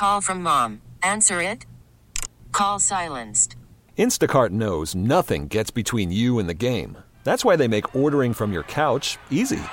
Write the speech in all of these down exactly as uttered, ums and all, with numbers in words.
call from mom. Answer it. Call silenced. Instacart knows nothing gets between you and the game. That's why they make ordering from your couch easy.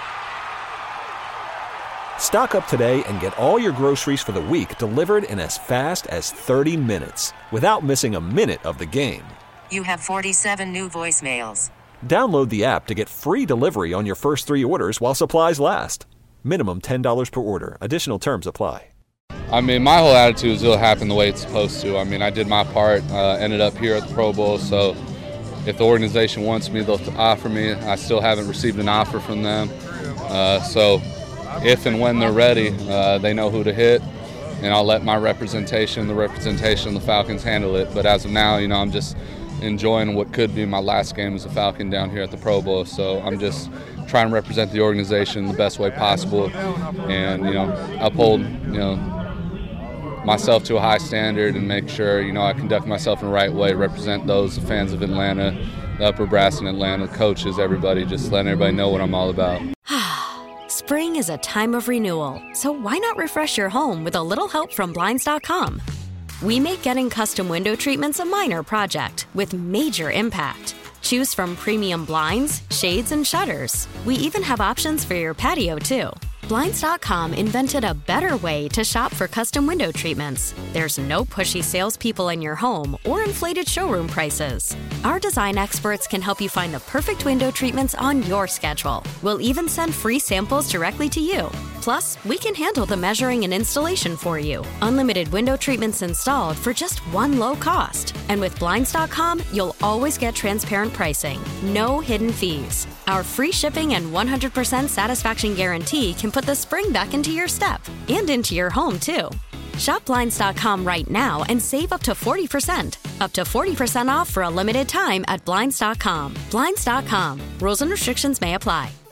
Stock up today and get all your groceries for the week delivered in as fast as thirty minutes without missing a minute of the game. You have forty-seven new voicemails. Download the app to get free delivery on your first three orders while supplies last. Minimum ten dollars per order. Additional terms apply. I mean, my whole attitude is it'll happen the way it's supposed to. I mean, I did my part, uh, ended up here at the Pro Bowl, so if the organization wants me, they'll offer me. I still haven't received an offer from them. Uh, so if and when they're ready, uh, they know who to hit, and I'll let my representation, the representation of the Falcons, handle it. But as of now, you know, I'm just enjoying what could be my last game as a Falcon down here at the Pro Bowl. So I'm just trying to represent the organization the best way possible and, you know, uphold, you know, myself to a high standard and make sure, you know, I conduct myself in the right way, represent those fans of Atlanta, the upper brass in Atlanta, coaches, everybody, just letting everybody know what I'm all about. Spring is a time of renewal, so why not refresh your home with a little help from Blinds dot com? We make getting custom window treatments a minor project with major impact. Choose from premium blinds, shades, and shutters. We even have options for your patio, too. Blinds dot com invented a better way to shop for custom window treatments. There's no pushy salespeople in your home or inflated showroom prices. Our design experts can help you find the perfect window treatments on your schedule. We'll even send free samples directly to you. Plus, we can handle the measuring and installation for you. Unlimited window treatments installed for just one low cost. And with Blinds dot com, you'll always get transparent pricing. No hidden fees. Our free shipping and one hundred percent satisfaction guarantee can put the spring back into your step and into your home, too. Shop Blinds dot com right now and save up to forty percent. Up to forty percent off for a limited time at Blinds dot com. Blinds dot com. Rules and restrictions may apply.